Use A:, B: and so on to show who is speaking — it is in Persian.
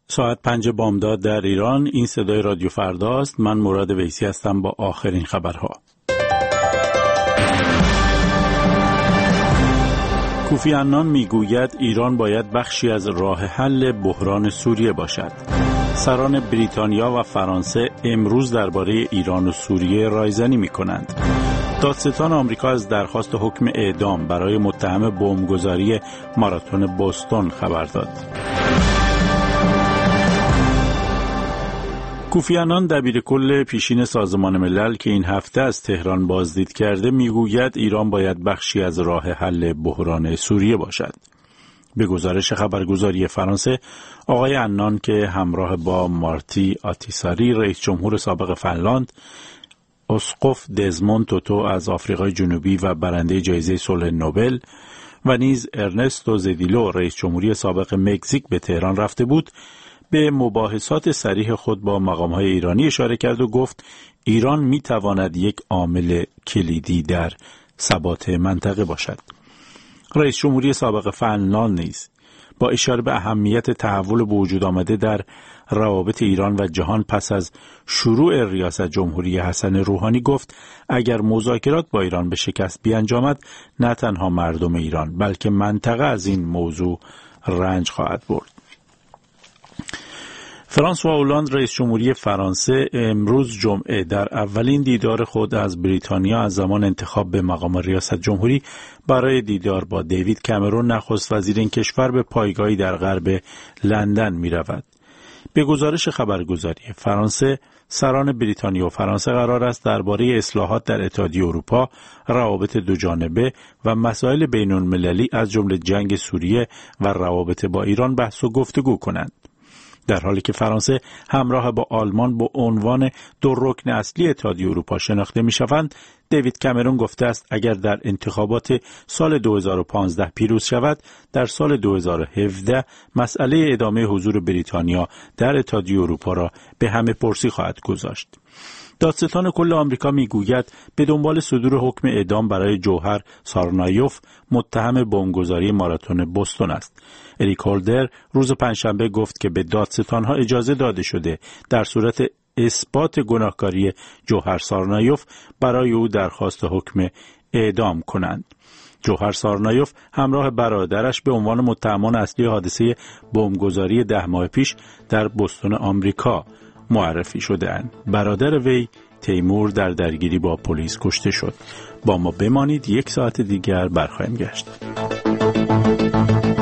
A: ساعت 5 بامداد در ایران. این صدای رادیو فرداست. من مراد ویسی هستم با آخرین خبرها. کوفی عنان میگوید ایران باید بخشی از راه حل بحران سوریه باشد. سران بریتانیا و فرانسه امروز درباره ایران و سوریه رایزنی می‌کنند. دادستان آمریکا از درخواست حکم اعدام برای متهم بمبگذاری ماراتون بوستون خبر داد. کوفی عنان دبیرکل پیشین سازمان ملل که این هفته از تهران بازدید کرده میگوید ایران باید بخشی از راه حل بحران سوریه باشد. به گزارش خبرگزاری فرانسه، آقای عنان که همراه با مارتی آتیساری رئیس جمهور سابق فنلاند، اسقف دزموند توتو از آفریقای جنوبی و برنده جایزه صلح نوبل و نیز ارنستو زدیلو رئیس جمهوری سابق مکزیک به تهران رفته بود، به مباحثات صریح خود با مقام‌های ایرانی اشاره کرد و گفت ایران می‌تواند یک عامل کلیدی در ثبات منطقه باشد. رئیس جمهوری سابق فنلاند نیز با اشاره به اهمیت تحول به وجود آمده در روابط ایران و جهان پس از شروع ریاست جمهوری حسن روحانی گفت اگر مذاکرات با ایران به شکست بیانجامد نه تنها مردم ایران بلکه منطقه از این موضوع رنج خواهد برد. فرانسوا اولاند رئیس جمهوری فرانسه امروز جمعه در اولین دیدار خود از بریتانیا از زمان انتخاب به مقام ریاست جمهوری برای دیدار با دیوید کامرون نخست وزیر این کشور به پایگاهی در غرب لندن می رود. به گزارش خبرگزاری فرانسه، سران بریتانیا و فرانسه قرار است درباره اصلاحات در اتحادیه اروپا، روابط دوجانبه و مسائل بین‌المللی از جمله جنگ سوریه و روابط با ایران بحث و گفتگو کنند. در حالی که فرانسه همراه با آلمان به عنوان دو رکن اصلی اتحادیه اروپا شناخته می‌شوند، دیوید کامرون گفته است اگر در انتخابات سال 2015 پیروز شود، در سال 2017 مسئله ادامه حضور بریتانیا در اتحادیه اروپا را به همه پرسی خواهد گذاشت. دادستان کل آمریکا میگوید به دنبال صدور حکم اعدام برای جوهر سارنایوف متهم بمبگذاری ماراتون بوستون است. اریک هولدر روز پنجشنبه گفت که به دادستانها اجازه داده شده در صورت اثبات گناهکاری جوهر سارنایوف برای او درخواست حکم اعدام کنند. جوهر سارنایوف همراه برادرش به عنوان متهمان اصلی حادثه بمبگذاری 10 ماه پیش در بوستون آمریکا معرفی شده‌اند. برادر وی تیمور در درگیری با پلیس کشته شد. با ما بمانید، 1 ساعت دیگر برخواهیم گشت.